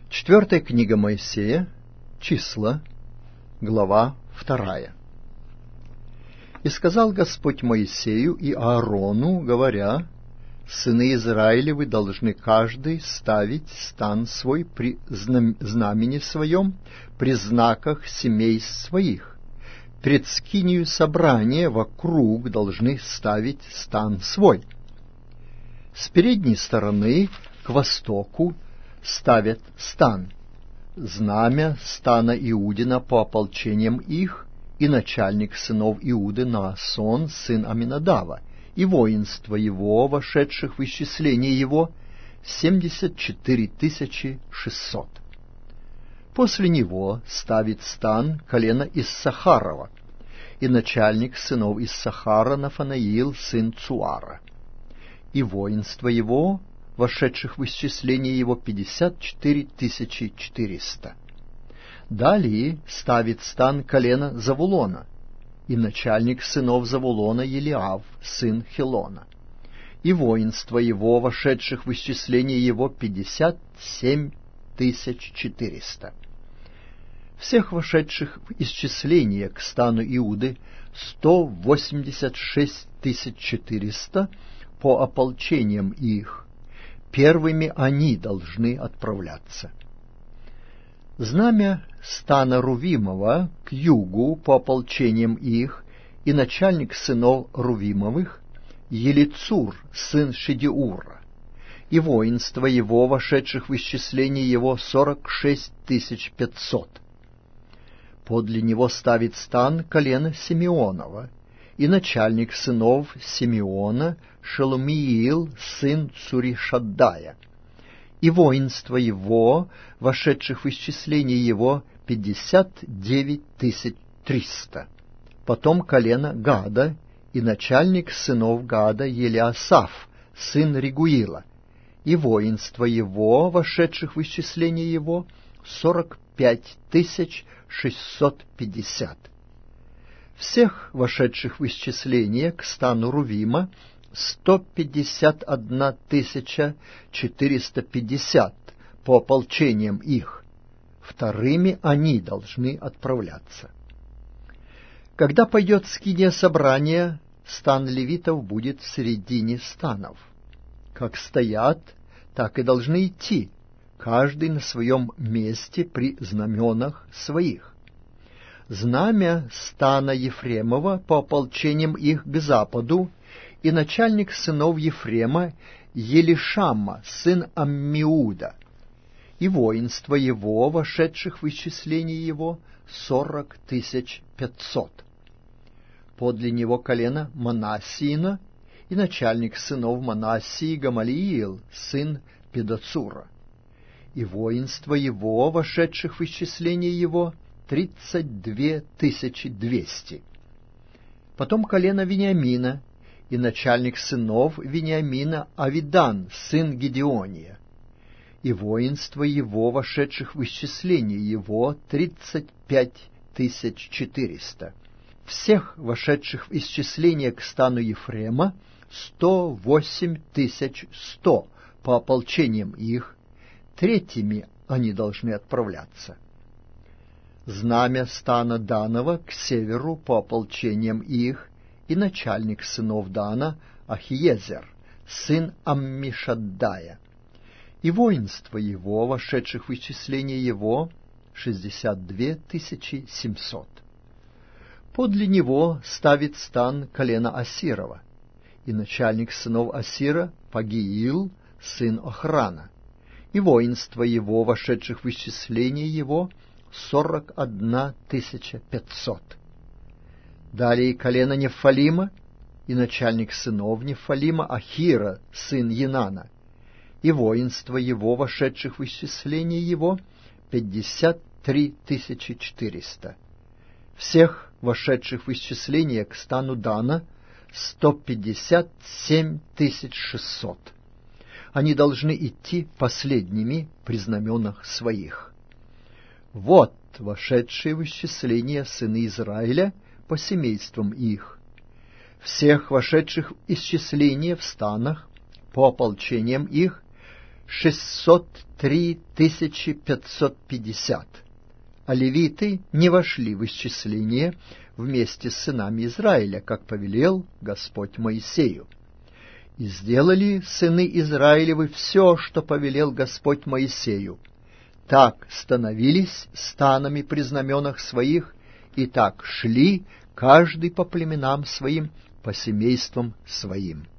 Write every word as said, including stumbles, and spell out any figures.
Четвертая книга Моисея, Числа, глава вторая. «И сказал Господь Моисею и Аарону, говоря: сыны Израилевы должны каждый ставить стан свой при знамени своем, при знаках семей своих. Пред скинию собрания вокруг должны ставить стан свой. С передней стороны к востоку ставят стан, знамя стана Иудина по ополчениям их, и начальник сынов Иуды Наасон, сын Аминадава, и воинство его, вошедших в исчисление его, семьдесят четыре тысячи шестьсот. После него ставит стан колено Иссахарова, и начальник сынов Иссахара Нафанаил, сын Цуара, и воинство его, вошедших в исчисление его, пятьдесят четыре тысячи четыреста. Далее ставит стан колено Завулона, и начальник сынов Завулона Елиав, сын Хилона, и воинство его, вошедших в исчисление его, пятьдесят семь тысяч четыреста. Всех вошедших в исчисление к стану Иуды сто восемьдесят шесть тысяч четыреста по ополчениям их. Первыми они должны отправляться. Знамя стана Рувимова к югу по ополчениям их, и начальник сынов Рувимовых Елицур, сын Шедеура, и воинство его, вошедших в исчисление его, сорок шесть тысяч пятьсот. Подле него ставит стан колено Симеонова, и начальник сынов Симеона Шелумиил, сын Цуришаддая, и воинство его, вошедших в исчисление его, пятьдесят девять тысяч триста. Потом колено Гада, и начальник сынов Гада Елиасаф, сын Регуила, и воинство его, вошедших в исчисление его, сорок пять тысяч шестьсот пятьдесят. Всех вошедших в исчисление к стану Рувима сто пятьдесят одна тысяча четыреста пятьдесят по ополчениям их. Вторыми они должны отправляться. Когда пойдет скиния собрания, стан левитов будет в середине станов. Как стоят, так и должны идти, каждый на своем месте при знаменах своих. Знамя стана Ефремова по ополчениям их к западу, и начальник сынов Ефрема Елишама, сын Аммиуда, и воинство его, вошедших в исчисление его, сорок тысяч пятьсот. Подле него колено Манассиина, и начальник сынов Манассии Гамалиил, сын Педацура, и воинство его, вошедших в исчисление его, тридцать две тысячи двести. Потом колено Вениамина, и начальник сынов Вениамина Авидан, сын Гедеония, и воинство его, вошедших в исчисление его, тридцать пять тысяч четыреста. Всех вошедших в исчисление к стану Ефрема сто восемь тысяч сто по ополчениям их. Третьими они должны отправляться. Знамя стана Данова к северу по ополчениям их, и начальник сынов Дана Ахиезер, сын Аммишаддая, и воинство его, вошедших в исчисление его, шестьдесят две тысячи семьсот. Подле него ставит стан колено Асирова, и начальник сынов Асира Пагиил, сын Охрана, и воинство его, вошедших в исчисление его, сорок одна тысяча пятьсот. Далее колено Нефалима, и начальник сынов Нефалима Ахира, сын Енана, и воинство его, вошедших в исчисление его, пятьдесят три тысячи четыреста. Всех вошедших в исчисление к стану Дана сто пятьдесят семь тысяч шестьсот. Они должны идти последними при знаменах своих. Вот вошедшие в исчисление сыны Израиля по семействам их. Всех вошедших в исчисление в станах по ополчениям их шестьсот три тысячи пятьсот пятьдесят, а левиты не вошли в исчисление вместе с сынами Израиля, как повелел Господь Моисею. И сделали сыны Израилевы все, что повелел Господь Моисею. Так становились станами при знаменах своих, и так шли каждый по племенам своим, по семействам своим.